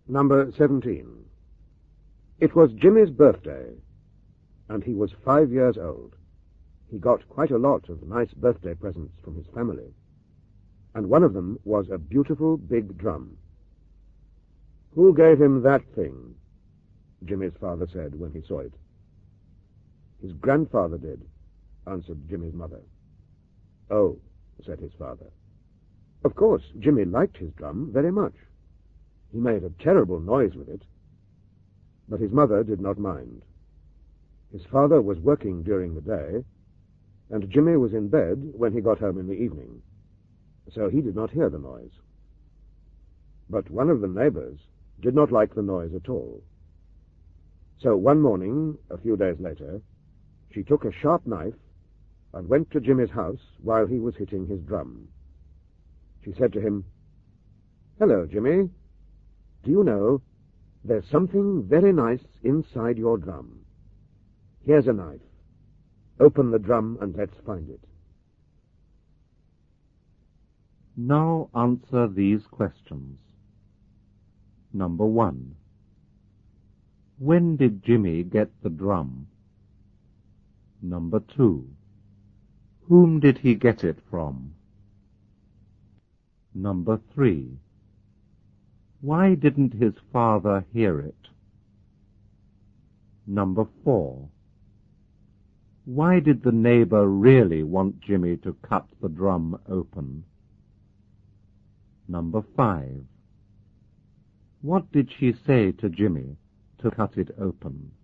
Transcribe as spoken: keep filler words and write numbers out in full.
Number seventeen. It was Jimmy's birthday, and he was five years old. He got quite a lot of nice birthday presents from his family, and one of them was a beautiful big drum. "Who gave him that thing?" Jimmy's father said when he saw it. "His grandfather did," answered Jimmy's mother. "Oh," said his father. Of course, Jimmy liked his drum very much. He made a terrible noise with it, but his mother did not mind. His father was working during the day, and Jimmy was in bed when he got home in the evening, so he did not hear the noise. But one of the neighbors did not like the noise at all. So one morning, a few days later, she took a sharp knife and went to Jimmy's house while he was hitting his drum. She said to him, "Hello, Jimmy. Do you know, there's something very nice inside your drum. Here's a knife. Open the drum and let's find it." Now answer these questions. Number one. When did Jimmy get the drum? Number two. Whom did he get it from? Number three. Why didn't his father hear it? Number four. Why did the neighbor really want Jimmy to cut the drum open? Number five. What did she say to Jimmy to cut it open?